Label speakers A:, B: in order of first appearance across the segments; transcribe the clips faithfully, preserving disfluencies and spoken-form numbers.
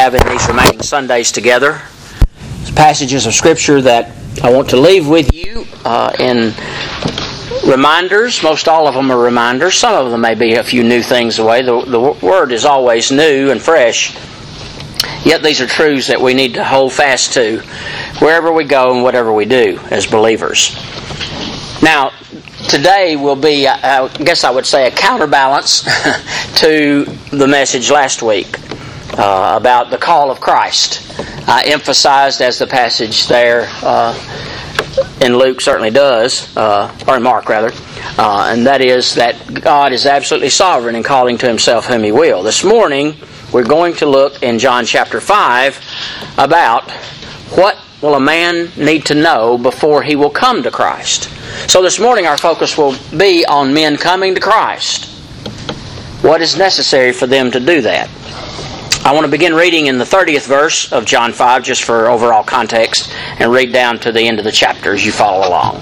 A: have in these remaining Sundays together. Passages of Scripture that I want to leave with you uh, in reminders. Most all of them are reminders. Some of them may be a few new things away. The, the Word is always new and fresh. Yet these are truths that we need to hold fast to wherever we go and whatever we do as believers. Now, today will be, I guess I would say, a counterbalance to the message last week uh, about the call of Christ. I emphasized, as the passage there uh, in Luke certainly does, uh, or in Mark rather, uh, and that is that God is absolutely sovereign in calling to Himself whom He will. This morning, we're going to look in John chapter five about what will a man need to know before he will come to Christ. So this morning our focus will be on men coming to Christ. What is necessary for them to do that? I want to begin reading in the thirtieth verse of John five, just for overall context, and read down to the end of the chapter as you follow along.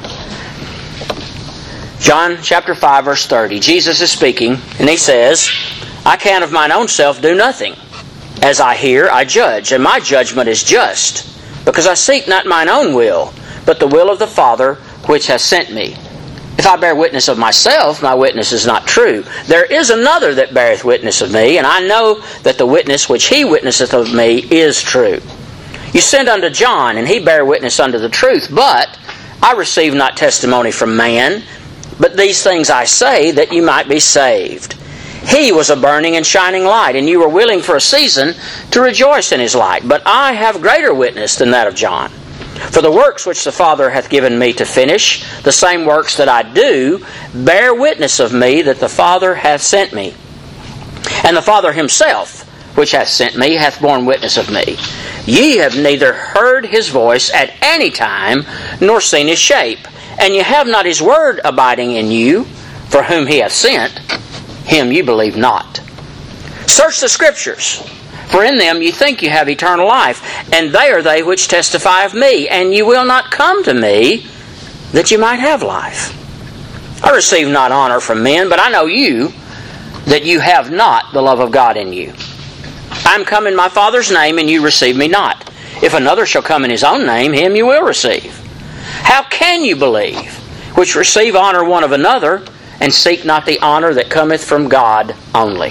A: John chapter five, verse thirty. Jesus is speaking, and He says, I can of mine own self do nothing. As I hear, I judge, and my judgment is just, because I seek not mine own will, but the will of the Father which has sent me. If I bear witness of myself, my witness is not true. There is another that beareth witness of me, and I know that the witness which he witnesseth of me is true. You sent unto John, and he bare witness unto the truth, but I receive not testimony from man, but these things I say, that you might be saved. He was a burning and shining light, and you were willing for a season to rejoice in his light. But I have greater witness than that of John. For the works which the Father hath given me to finish, the same works that I do, bear witness of me that the Father hath sent me. And the Father Himself, which hath sent me, hath borne witness of me. Ye have neither heard His voice at any time, nor seen His shape. And ye have not His word abiding in you, for whom He hath sent, Him you believe not. Search the Scriptures, for in them you think you have eternal life, and they are they which testify of me, and you will not come to me, that you might have life. I receive not honor from men, but I know you, that you have not the love of God in you. I am come in my Father's name, and you receive me not. If another shall come in his own name, him you will receive. How can you believe, which receive honor one of another, and seek not the honor that cometh from God only?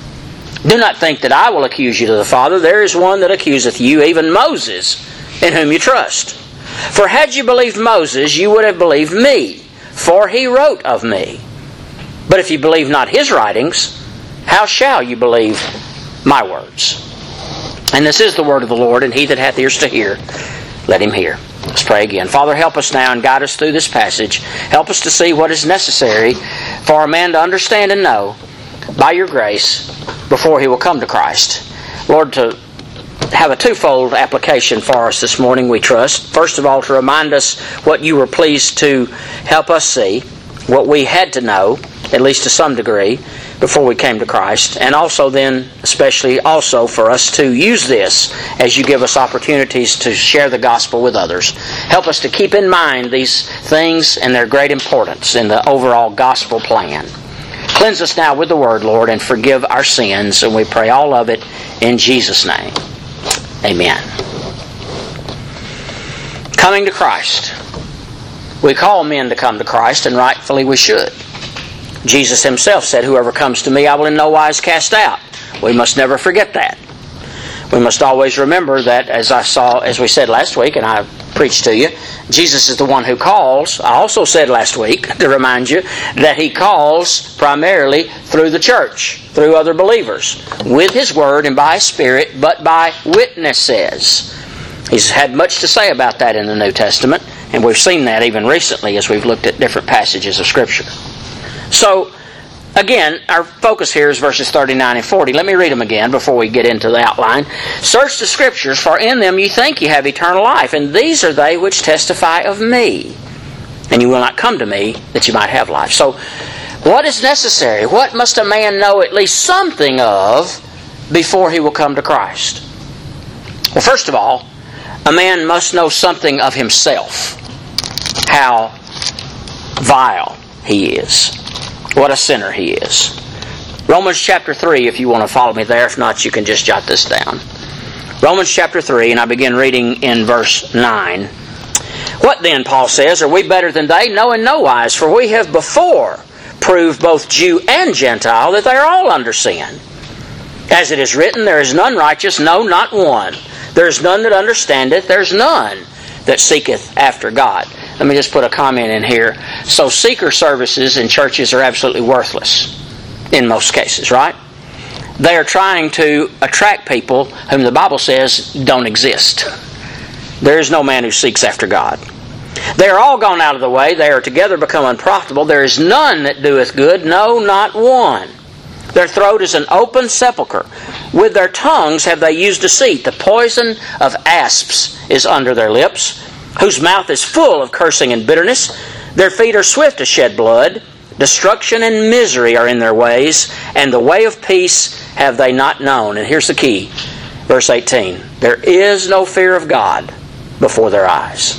A: Do not think that I will accuse you to the Father. There is one that accuseth you, even Moses, in whom you trust. For had you believed Moses, you would have believed me, for he wrote of me. But if you believe not his writings, how shall you believe my words? And this is the word of the Lord, and he that hath ears to hear, let him hear. Let's pray again. Father, help us now and guide us through this passage. Help us to see what is necessary for a man to understand and know by your grace before he will come to Christ. Lord, to have a twofold application for us this morning, we trust. First of all, to remind us what you were pleased to help us see, what we had to know, at least to some degree, before we came to Christ. And also then, especially also for us to use this as you give us opportunities to share the gospel with others. Help us to keep in mind these things and their great importance in the overall gospel plan. Cleanse us now with the Word, Lord, and forgive our sins. And we pray all of it in Jesus' name. Amen. Coming to Christ. We call men to come to Christ, and rightfully we should. Jesus Himself said, whoever comes to me, I will in no wise cast out. We must never forget that. We must always remember that, as I saw, as we said last week, and I preached to you, Jesus is the one who calls. I also said last week, to remind you, that He calls primarily through the church, through other believers, with His Word and by His Spirit, but by witnesses. He's had much to say about that in the New Testament, and we've seen that even recently as we've looked at different passages of Scripture. So, again, our focus here is verses thirty-nine and forty. Let me read them again before we get into the outline. Search the Scriptures, for in them you think you have eternal life, and these are they which testify of me. And you will not come to me, that you might have life. So, what is necessary? What must a man know at least something of before he will come to Christ? Well, first of all, a man must know something of himself. How vile he is. What a sinner he is. Romans chapter three, if you want to follow me there. If not, you can just jot this down. Romans chapter three, and I begin reading in verse nine. What then, Paul says, are we better than they? No, in no wise, for we have before proved both Jew and Gentile that they are all under sin. As it is written, there is none righteous, no, not one. There is none that understandeth, there is none that seeketh after God. Let me just put a comment in here. So seeker services in churches are absolutely worthless in most cases, right? They are trying to attract people whom the Bible says don't exist. There is no man who seeks after God. They are all gone out of the way. They are together become unprofitable. There is none that doeth good, no, not one. Their throat is an open sepulchre. With their tongues have they used deceit. The poison of asps is under their lips, whose mouth is full of cursing and bitterness. Their feet are swift to shed blood. Destruction and misery are in their ways, and the way of peace have they not known. And here's the key, verse eighteen. There is no fear of God before their eyes.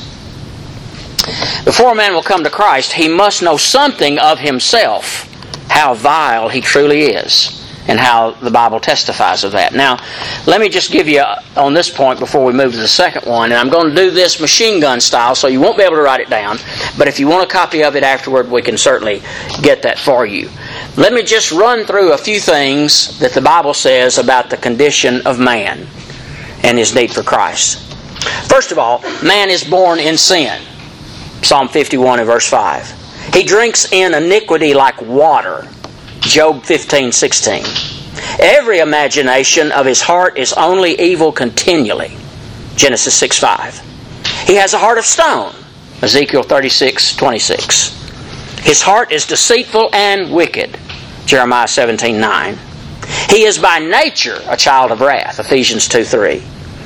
A: Before a man will come to Christ, he must know something of himself, how vile he truly is, and how the Bible testifies of that. Now, let me just give you on this point before we move to the second one, and I'm going to do this machine gun style, so you won't be able to write it down, but if you want a copy of it afterward, we can certainly get that for you. Let me just run through a few things that the Bible says about the condition of man and his need for Christ. First of all, man is born in sin. Psalm fifty-one and verse five. He drinks in iniquity like water. Job fifteen sixteen. Every imagination of his heart is only evil continually. Genesis six five. He has a heart of stone. Ezekiel thirty-six twenty-six. His heart is deceitful and wicked. Jeremiah seventeen nine. He is by nature a child of wrath. Ephesians two three.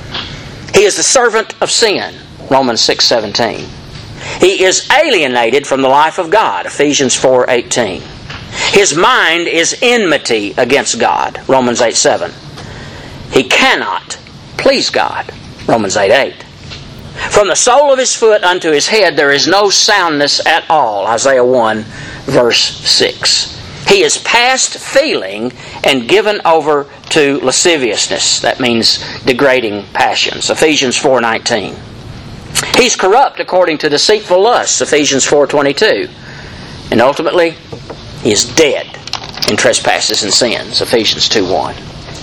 A: He is the servant of sin. Romans six seventeen. He is alienated from the life of God. Ephesians four eighteen. His mind is enmity against God. Romans eight seven. He cannot please God. Romans eight eight. From the sole of his foot unto his head there is no soundness at all. Isaiah one verse six. He is past feeling and given over to lasciviousness. That means degrading passions. Ephesians four nineteen. He's corrupt according to deceitful lusts. Ephesians four twenty-two. And ultimately, he is dead in trespasses and sins. Ephesians two one.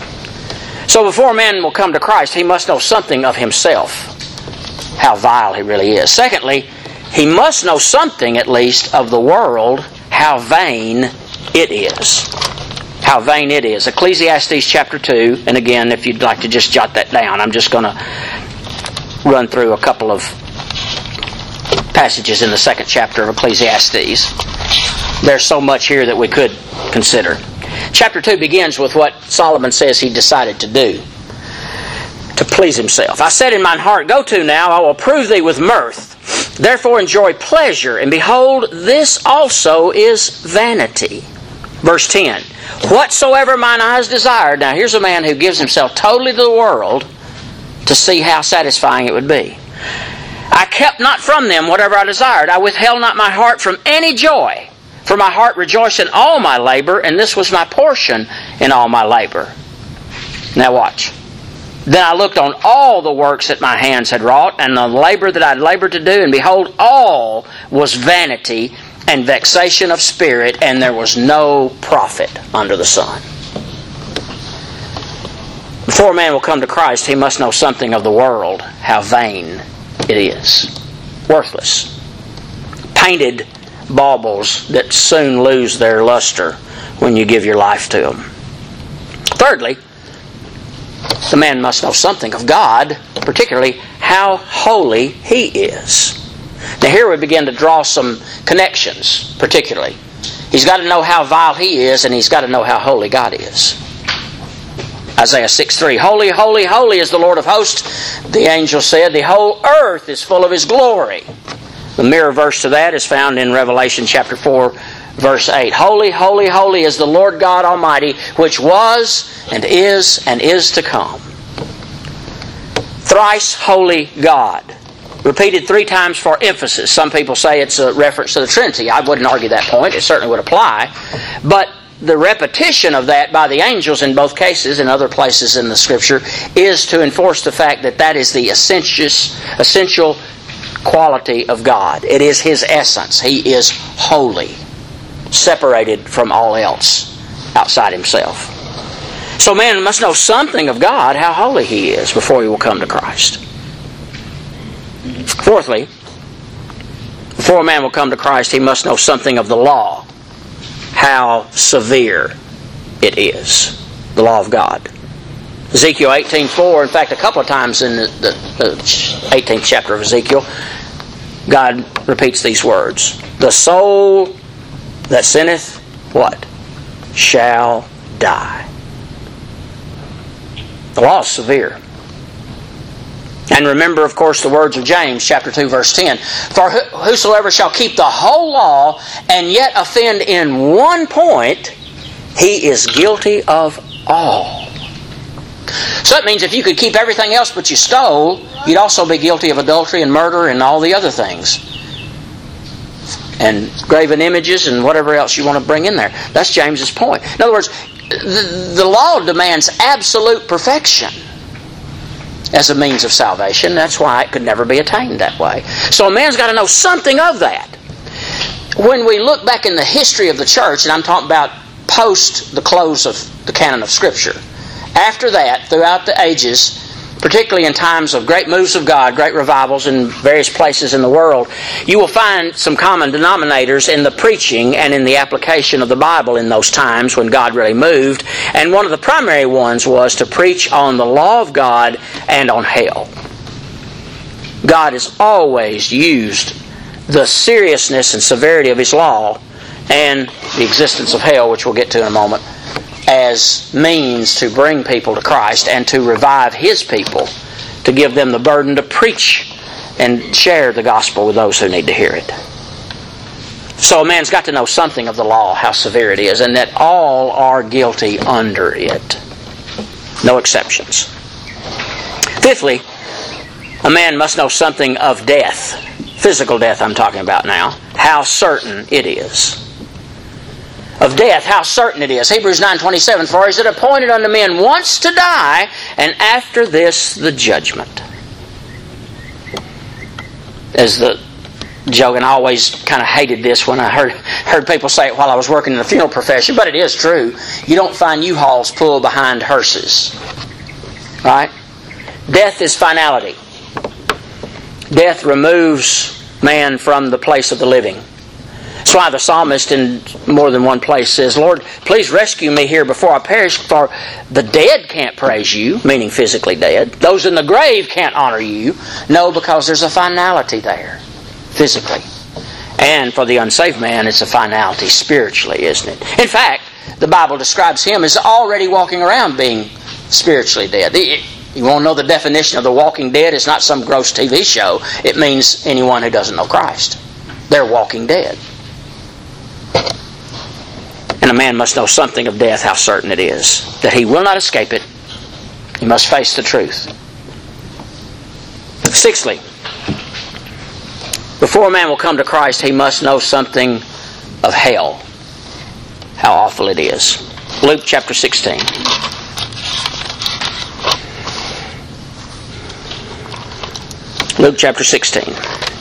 A: So before a man will come to Christ, he must know something of himself, how vile he really is. Secondly, he must know something at least of the world, how vain it is. How vain it is. Ecclesiastes chapter two, and again, if you'd like to just jot that down, I'm just going to run through a couple of passages in the second chapter of Ecclesiastes. There's so much here that we could consider. Chapter two begins with what Solomon says he decided to do to please himself. I said in mine heart, go to now, I will prove thee with mirth. Therefore enjoy pleasure, and behold, this also is vanity. Verse ten. Whatsoever mine eyes desired. Now here's a man who gives himself totally to the world to see how satisfying it would be. I kept not from them whatever I desired. I withheld not my heart from any joy. For my heart rejoiced in all my labor, and this was my portion in all my labor. Now watch. Then I looked on all the works that my hands had wrought, and the labor that I had labored to do, and behold, all was vanity and vexation of spirit, and there was no profit under the sun. Before a man will come to Christ, he must know something of the world, how vain it is. Worthless. Painted baubles that soon lose their luster when you give your life to them. Thirdly, the man must know something of God, particularly how holy He is. Now here we begin to draw some connections, particularly. He's got to know how vile he is, and he's got to know how holy God is. Isaiah six three. Holy, holy, holy is the Lord of hosts. The angel said, the whole earth is full of His glory. The mirror verse to that is found in Revelation chapter four, verse eight. Holy, holy, holy is the Lord God Almighty, which was, and is, and is to come. Thrice holy God. Repeated three times for emphasis. Some people say it's a reference to the Trinity. I wouldn't argue that point. It certainly would apply. But the repetition of that by the angels in both cases, and other places in the Scripture, is to enforce the fact that that is the essential quality of God. It is His essence. He is holy, separated from all else outside Himself. So man must know something of God, how holy He is, before he will come to Christ. Fourthly, before a man will come to Christ, he must know something of the law, how severe it is, the law of God. Ezekiel eighteen four, in fact, a couple of times in the, the, the eighteenth chapter of Ezekiel, God repeats these words. The soul that sinneth, what? Shall die. The law is severe. And remember, of course, the words of James, chapter two, verse ten. For whosoever shall keep the whole law and yet offend in one point, he is guilty of all. So that means if you could keep everything else but you stole, you'd also be guilty of adultery and murder and all the other things. And graven images and whatever else you want to bring in there. That's James's point. In other words, the, the law demands absolute perfection as a means of salvation. That's why it could never be attained that way. So a man's got to know something of that. When we look back in the history of the church, and I'm talking about post the close of the canon of Scripture, after that, throughout the ages, particularly in times of great moves of God, great revivals in various places in the world, you will find some common denominators in the preaching and in the application of the Bible in those times when God really moved. And one of the primary ones was to preach on the law of God and on hell. God has always used the seriousness and severity of His law and the existence of hell, which we'll get to in a moment, as means to bring people to Christ and to revive His people, to give them the burden to preach and share the gospel with those who need to hear it. So a man's got to know something of the law, how severe it is, and that all are guilty under it. No exceptions. Fifthly, a man must know something of death. Physical death I'm talking about now. How certain it is. Of death, how certain it is. Hebrews nine twenty-seven, for is it appointed unto men once to die, and after this the judgment. As the joke, and I always kind of hated this when I heard heard people say it while I was working in the funeral profession, but it is true. You don't find U-Hauls pulled behind hearses. Right? Death is finality. Death removes man from the place of the living. That's why the psalmist in more than one place says, Lord, please rescue me here before I perish, for the dead can't praise you, meaning physically dead. Those in the grave can't honor you. No, because there's a finality there, physically. And for the unsaved man, it's a finality spiritually, isn't it? In fact, the Bible describes him as already walking around being spiritually dead. You want to know the definition of the walking dead? It's not some gross T V show. It means anyone who doesn't know Christ. They're walking dead. And a man must know something of death, how certain it is, that he will not escape it. He must face the truth. Sixthly, before a man will come to Christ, he must know something of hell, how awful it is. Luke chapter sixteen. Luke chapter sixteen.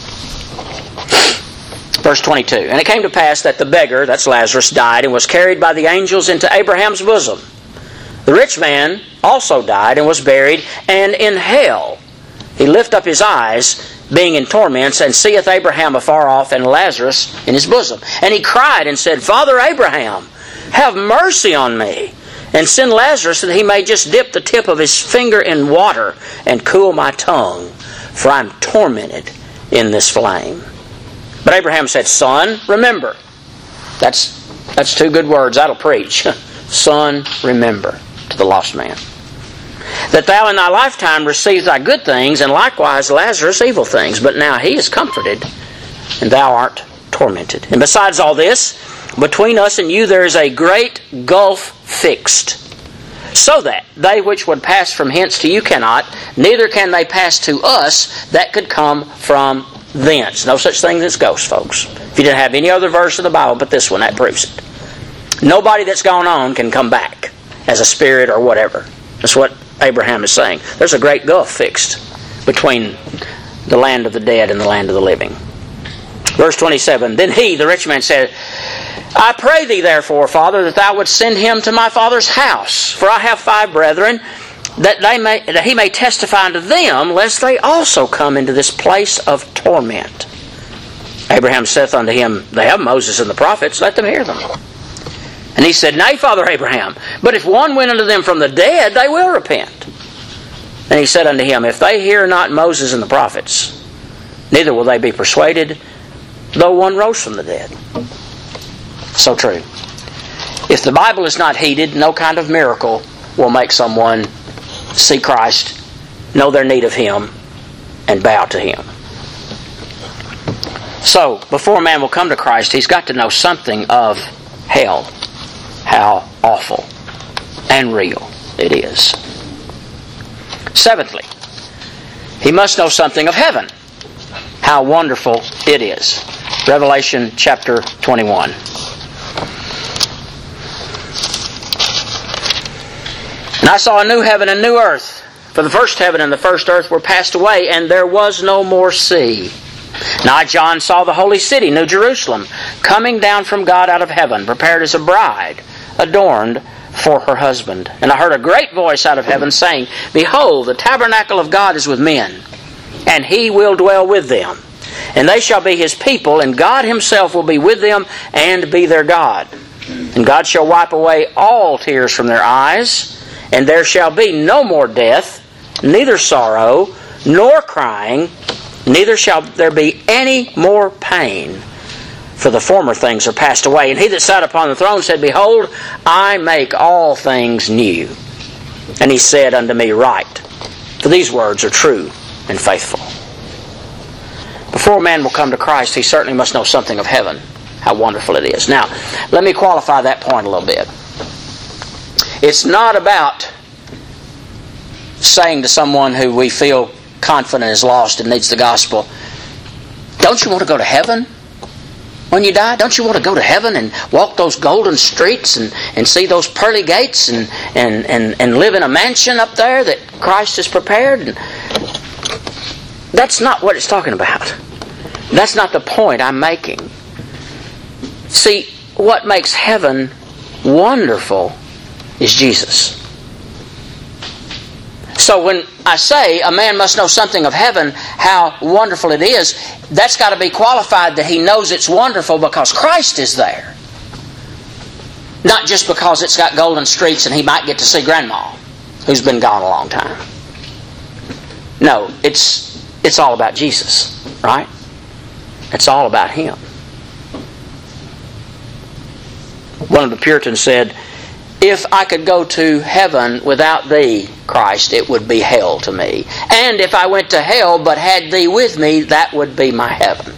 A: Verse twenty-two. And it came to pass that the beggar, that's Lazarus, died and was carried by the angels into Abraham's bosom. The rich man also died and was buried, and in hell he lift up his eyes, being in torments, and seeth Abraham afar off and Lazarus in his bosom. And he cried and said, Father Abraham, have mercy on me, and send Lazarus that he may just dip the tip of his finger in water and cool my tongue, for I am tormented in this flame. But Abraham said, Son, remember. That's that's two good words. That'll preach. Son, remember, to the lost man. That thou in thy lifetime receive thy good things, and likewise Lazarus evil things. But now he is comforted, and thou art tormented. And besides all this, between us and you there is a great gulf fixed, so that they which would pass from hence to you cannot, neither can they pass to us that could come from thence. No such thing as ghosts, folks. If you didn't have any other verse of the Bible but this one, that proves it. Nobody that's gone on can come back as a spirit or whatever. That's what Abraham is saying. There's a great gulf fixed between the land of the dead and the land of the living. Verse twenty-seven, then he, the rich man, said, I pray thee therefore, Father, that thou wouldst send him to my father's house, for I have five brethren, that they may that he may testify unto them, lest they also come into this place of torment. Abraham saith unto him, they have Moses and the prophets, let them hear them. And he said, Nay, Father Abraham, but if one went unto them from the dead, they will repent. And he said unto him, If they hear not Moses and the prophets, neither will they be persuaded, though one rose from the dead. So true. If the Bible is not heeded, no kind of miracle will make someone see Christ, know their need of Him, and bow to Him. So, before a man will come to Christ, he's got to know something of hell. How awful and real it is. Seventhly, he must know something of heaven. How wonderful it is. Revelation chapter twenty-one. And I saw a new heaven and new earth. For the first heaven and the first earth were passed away, and there was no more sea. And I, John, saw the holy city, New Jerusalem, coming down from God out of heaven, prepared as a bride, adorned for her husband. And I heard a great voice out of heaven saying, Behold, the tabernacle of God is with men, and He will dwell with them. And they shall be His people, and God Himself will be with them and be their God. And God shall wipe away all tears from their eyes, and there shall be no more death, neither sorrow, nor crying, neither shall there be any more pain, for the former things are passed away. And he that sat upon the throne said, Behold, I make all things new. And He said unto me, Write, for these words are true and faithful. Before a man will come to Christ, he certainly must know something of heaven. How wonderful it is. Now, let me qualify that point a little bit. It's not about saying to someone who we feel confident is lost and needs the gospel, don't you want to go to heaven when you die? Don't you want to go to heaven and walk those golden streets and, and see those pearly gates and, and, and, and live in a mansion up there that Christ has prepared? And that's not what it's talking about. That's not the point I'm making. See, what makes heaven wonderful is Jesus. So when I say a man must know something of heaven, how wonderful it is, that's got to be qualified that he knows it's wonderful because Christ is there. Not just because it's got golden streets and he might get to see Grandma, who's been gone a long time. No, it's it's all about Jesus, right? It's all about Him. One of the Puritans said, If I could go to heaven without Thee, Christ, it would be hell to me. And if I went to hell but had Thee with me, that would be my heaven.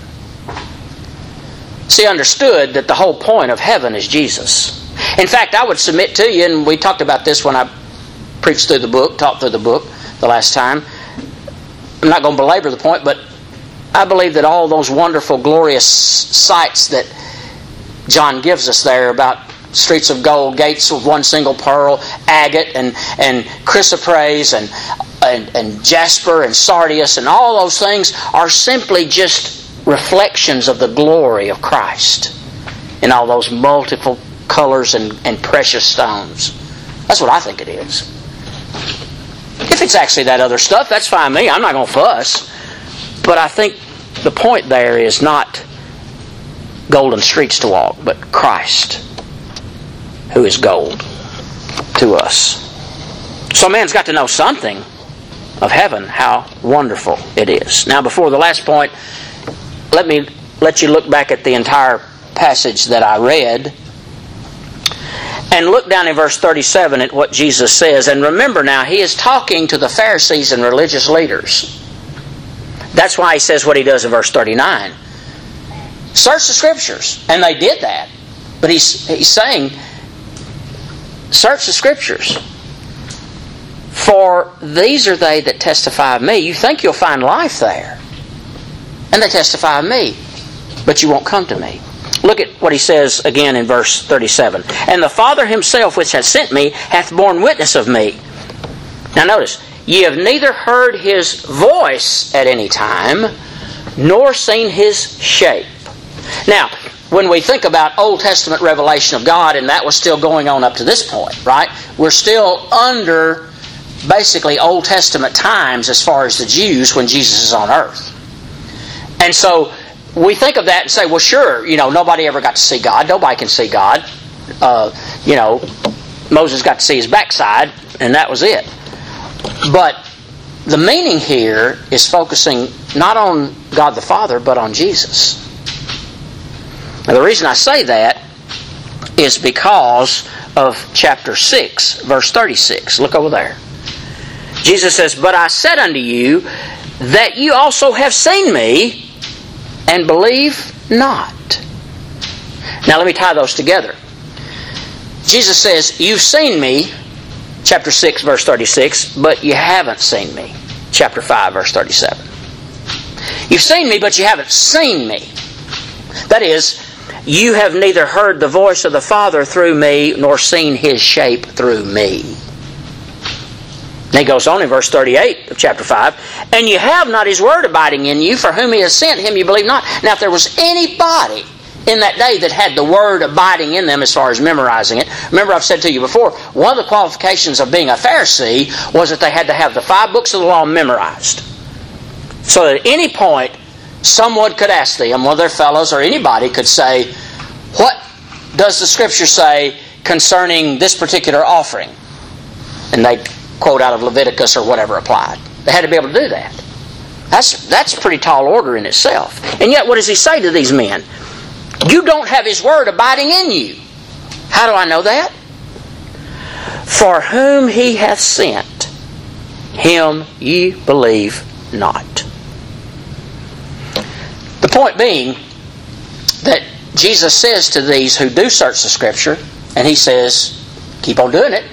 A: See, understood that the whole point of heaven is Jesus. In fact, I would submit to you, and we talked about this when I preached through the book, taught through the book the last time. I'm not going to belabor the point, but I believe that all those wonderful, glorious sights that John gives us there about streets of gold, gates of one single pearl, agate and, and chrysoprase and, and, and jasper and sardius and all those things are simply just reflections of the glory of Christ in all those multiple colors and, and precious stones. That's what I think it is. If it's actually that other stuff, that's fine with me. I'm not going to fuss. But I think the point there is not golden streets to walk, but Christ, who is gold to us. So man's got to know something of heaven, how wonderful it is. Now, before the last point, let me let you look back at the entire passage that I read and look down in verse thirty-seven at what Jesus says. And remember now, He is talking to the Pharisees and religious leaders. That's why He says what He does in verse thirty-nine. Search the Scriptures. And they did that. But He's, he's saying, search the Scriptures. For these are they that testify of me. You think you'll find life there. And they testify of me. But you won't come to me. Look at what he says again in verse thirty-seven. And the Father himself which hath sent me hath borne witness of me. Now notice, ye have neither heard his voice at any time, nor seen his shape. Now, when we think about Old Testament revelation of God, and that was still going on up to this point, right? We're still under basically Old Testament times as far as the Jews when Jesus is on earth. And so we think of that and say, well, sure, you know, nobody ever got to see God. Nobody can see God. Uh, you know, Moses got to see his backside, and that was it. But the meaning here is focusing not on God the Father, but on Jesus. Now, the reason I say that is because of chapter six, verse thirty-six. Look over there. Jesus says, but I said unto you that you also have seen me and believe not. Now let me tie those together. Jesus says, you've seen me, chapter six, verse thirty-six, but you haven't seen me, chapter five, verse thirty-seven. You've seen me, but you haven't seen me. That is, you have neither heard the voice of the Father through me, nor seen his shape through me. And he goes on in verse thirty-eight of chapter five, and you have not his word abiding in you, for whom he has sent, him you believe not. Now if there was anybody in that day that had the word abiding in them as far as memorizing it, remember I've said to you before, one of the qualifications of being a Pharisee was that they had to have the five books of the law memorized. So that at any point, someone could ask them, one of their fellows or anybody could say, what does the Scripture say concerning this particular offering? And they'd quote out of Leviticus or whatever applied. They had to be able to do that. That's, that's a pretty tall order in itself. And yet what does he say to these men? You don't have his word abiding in you. How do I know that? For whom he hath sent, him ye believe not. The point being that Jesus says to these who do search the Scripture, and he says, keep on doing it.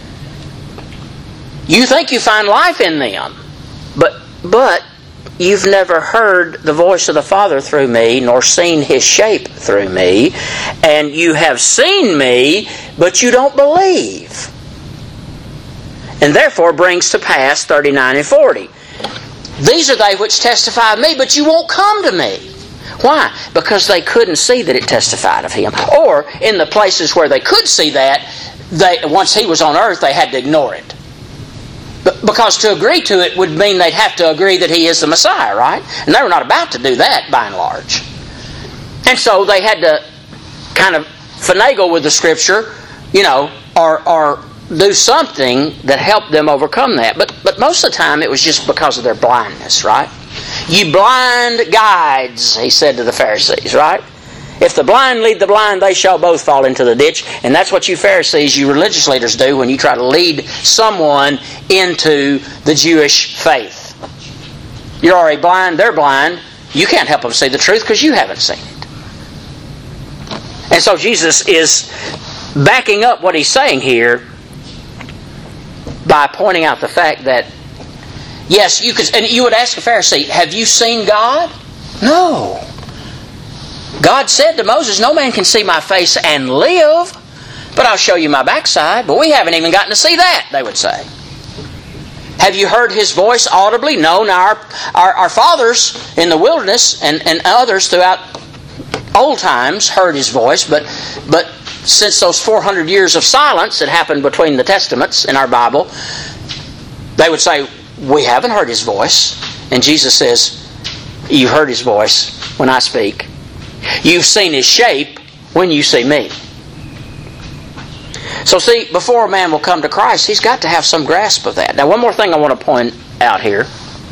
A: You think you find life in them, but but you've never heard the voice of the Father through me, nor seen his shape through me, and you have seen me, but you don't believe. And therefore brings to pass thirty-nine and forty. These are they which testify of me, but you won't come to me. Why? Because they couldn't see that it testified of him. Or, in the places where they could see that, they, once he was on earth, they had to ignore it. Because to agree to it would mean they'd have to agree that he is the Messiah, right? And they were not about to do that, by and large. And so they had to kind of finagle with the Scripture, you know, or or do something that helped them overcome that. But but most of the time it was just because of their blindness, right? You blind guides, he said to the Pharisees, right? If the blind lead the blind, they shall both fall into the ditch. And that's what you Pharisees, you religious leaders do when you try to lead someone into the Jewish faith. You're already blind, they're blind. You can't help them see the truth because you haven't seen it. And so Jesus is backing up what he's saying here by pointing out the fact that, yes, you could, and you would ask a Pharisee, have you seen God? No. God said to Moses, no man can see my face and live, but I'll show you my backside. But we haven't even gotten to see that, they would say. Have you heard his voice audibly? No. Now our, our, our fathers in the wilderness and, and others throughout old times heard his voice, but but since those four hundred years of silence that happened between the Testaments in our Bible, they would say, we haven't heard his voice. And Jesus says, you've heard his voice when I speak. You've seen his shape when you see me. So see, before a man will come to Christ, he's got to have some grasp of that. Now one more thing I want to point out here.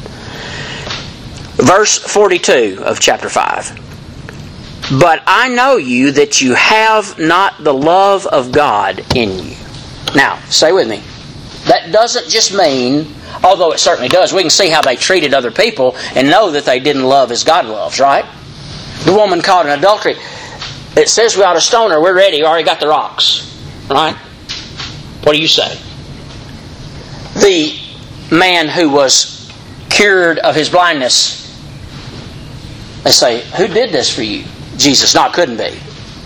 A: Verse forty-two of chapter five. But I know you that you have not the love of God in you. Now, stay with me. That doesn't just mean, although it certainly does, we can see how they treated other people and know that they didn't love as God loves, right? The woman caught in adultery, it says we ought to stone her. We're ready. We already got the rocks. Right? What do you say? The man who was cured of his blindness, they say, who did this for you? Jesus. No, it couldn't be.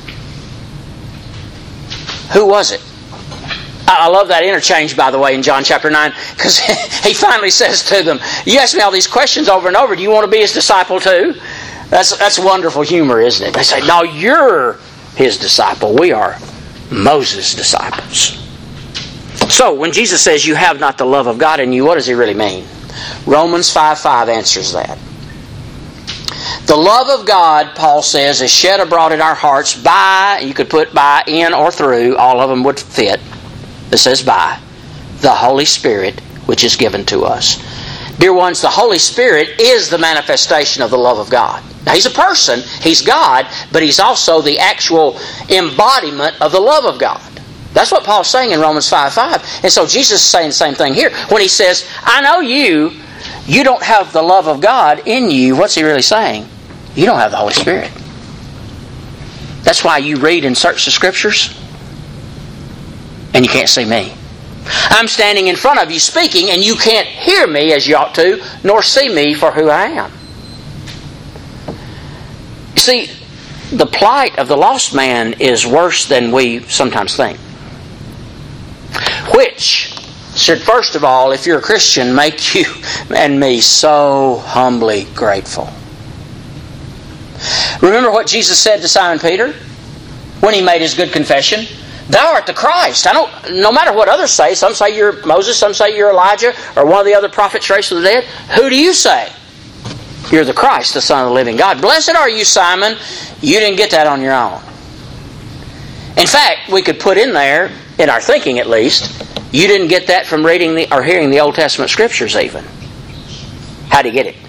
A: Who was it? I love that interchange, by the way, in John chapter nine, because he finally says to them, you ask me all these questions over and over, do you want to be his disciple too? That's, that's wonderful humor, isn't it? They say, no, you're his disciple. We are Moses' disciples. So, when Jesus says you have not the love of God in you, what does he really mean? Romans five five answers that. The love of God, Paul says, is shed abroad in our hearts by, you could put by, in, or through, all of them would fit. It says by, the Holy Spirit which is given to us. Dear ones, the Holy Spirit is the manifestation of the love of God. Now, He's a person, He's God, but He's also the actual embodiment of the love of God. That's what Paul's saying in Romans five five. And so Jesus is saying the same thing here. When He says, I know you, you don't have the love of God in you, what's He really saying? You don't have the Holy Spirit. That's why you read and search the Scriptures, and you can't see me. I'm standing in front of you speaking, and you can't hear me as you ought to, nor see me for who I am. See, the plight of the lost man is worse than we sometimes think. Which should, first of all, if you're a Christian, make you and me so humbly grateful. Remember what Jesus said to Simon Peter when he made his good confession? Thou art the Christ. I don't. No matter what others say, some say you're Moses, some say you're Elijah, or one of the other prophets raised from the dead. Who do you say? You're the Christ, the Son of the living God. Blessed are you, Simon. You didn't get that on your own. In fact, we could put in there, in our thinking at least, you didn't get that from reading the, or hearing the Old Testament Scriptures even. How do you get it?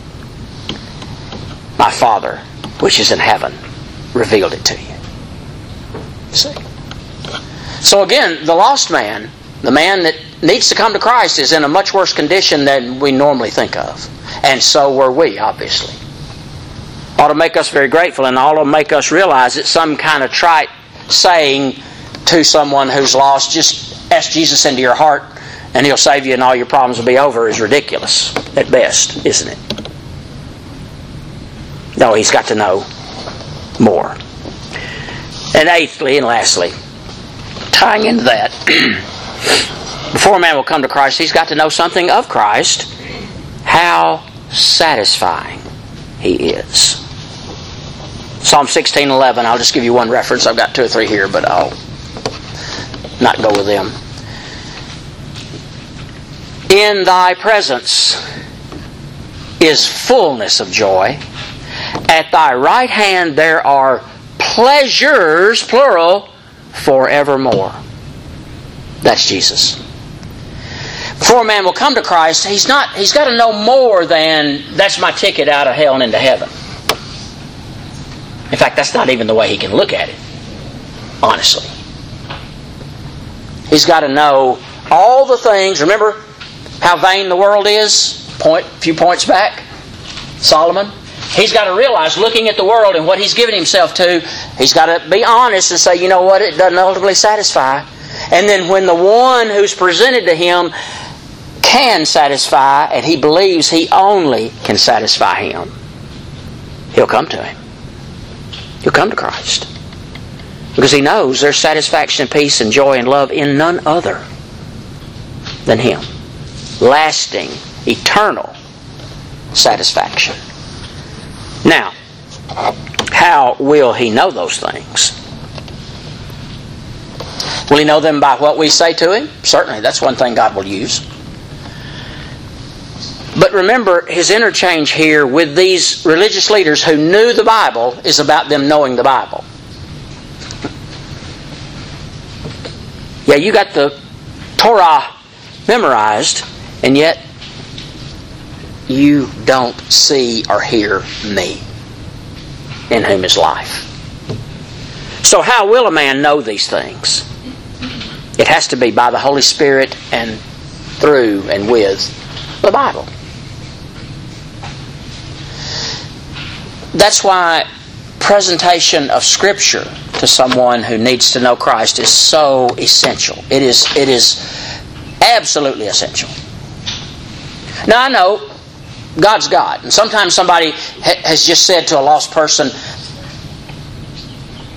A: My Father, which is in heaven, revealed it to you. See? So again, the lost man, the man that needs to come to Christ, is in a much worse condition than we normally think of. And so were we, obviously. Ought to make us very grateful, and ought to make us realize that some kind of trite saying to someone who's lost, just ask Jesus into your heart and He'll save you and all your problems will be over, is ridiculous at best, isn't it? No, he's got to know more. And eighthly and lastly, tying into that, before a man will come to Christ, he's got to know something of Christ, how satisfying He is. Psalm sixteen eleven, I'll just give you one reference. I've got two or three here, but I'll not go with them. In Thy presence is fullness of joy. At Thy right hand there are pleasures, plural, forevermore. That's Jesus. Before a man will come to Christ, he's not, he's got to know more than, that's my ticket out of hell and into heaven. In fact, that's not even the way he can look at it, honestly. He's got to know all the things. Remember how vain the world is? Point, a few points back. Solomon. He's got to realize, looking at the world and what he's given himself to, he's got to be honest and say, you know what, it doesn't ultimately satisfy. And then when the one who's presented to him can satisfy, and he believes he only can satisfy him, he'll come to him. He'll come to Christ. Because he knows there's satisfaction and peace and joy and love in none other than Him. Lasting, eternal satisfaction. Now, how will he know those things? Will he know them by what we say to him? Certainly, that's one thing God will use. But remember, his interchange here with these religious leaders who knew the Bible is about them knowing the Bible. Yeah, you got the Torah memorized, and yet you don't see or hear me, in whom is life. So how will a man know these things? It has to be by the Holy Spirit and through and with the Bible. That's why presentation of Scripture to someone who needs to know Christ is so essential. It is, it is absolutely essential. Now I know God's God, and sometimes somebody ha- has just said to a lost person,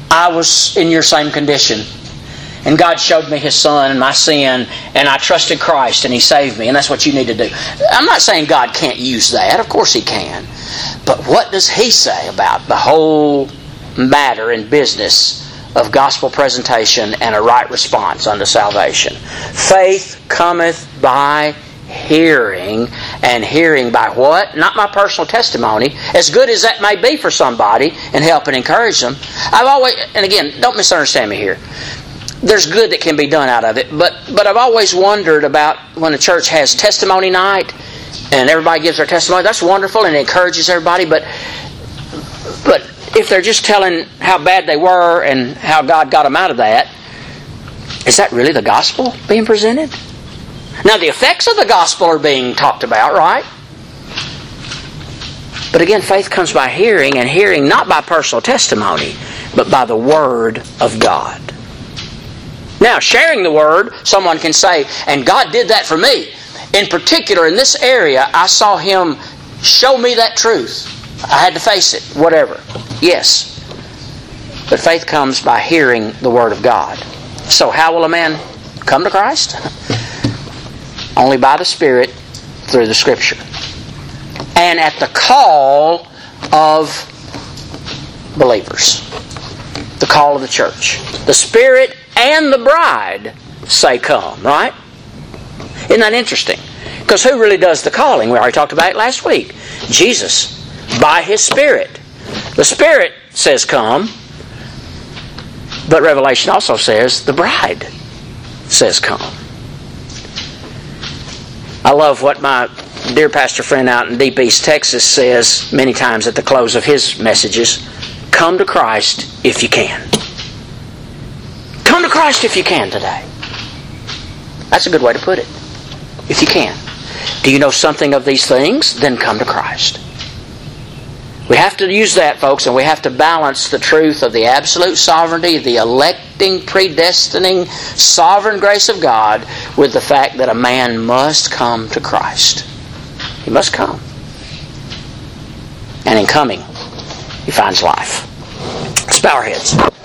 A: I was in your same condition. And God showed me His Son and my sin, and I trusted Christ and He saved me, and that's what you need to do. I'm not saying God can't use that. Of course He can. But what does He say about the whole matter and business of gospel presentation and a right response unto salvation? Faith cometh by hearing, and hearing by what? Not my personal testimony, as good as that may be for somebody and help and encourage them. I've always, and again, don't misunderstand me here. There's good that can be done out of it, but but I've always wondered about when the church has testimony night and everybody gives their testimony. That's wonderful and it encourages everybody, but but if they're just telling how bad they were and how God got them out of that, is that really the gospel being presented? Now the effects of the gospel are being talked about, right? But again, faith comes by hearing, and hearing not by personal testimony, but by the Word of God. Now, sharing the Word, someone can say, and God did that for me. In particular, in this area, I saw Him show me that truth. I had to face it, whatever. Yes. But faith comes by hearing the Word of God. So how will a man come to Christ? Only by the Spirit, through the Scripture. And at the call of believers. The call of the church. The Spirit and the bride say come, right? Isn't that interesting? Because who really does the calling? We already talked about it last week. Jesus, by His Spirit. The Spirit says come, but Revelation also says the bride says come. I love what my dear pastor friend out in Deep East Texas says many times at the close of his messages. Come to Christ if you can. Come to Christ if you can today. That's a good way to put it. If you can. Do you know something of these things? Then come to Christ. We have to use that, folks, and we have to balance the truth of the absolute sovereignty, the electing, predestining, sovereign grace of God with the fact that a man must come to Christ. He must come. And in coming, he finds life. Let's bow our heads.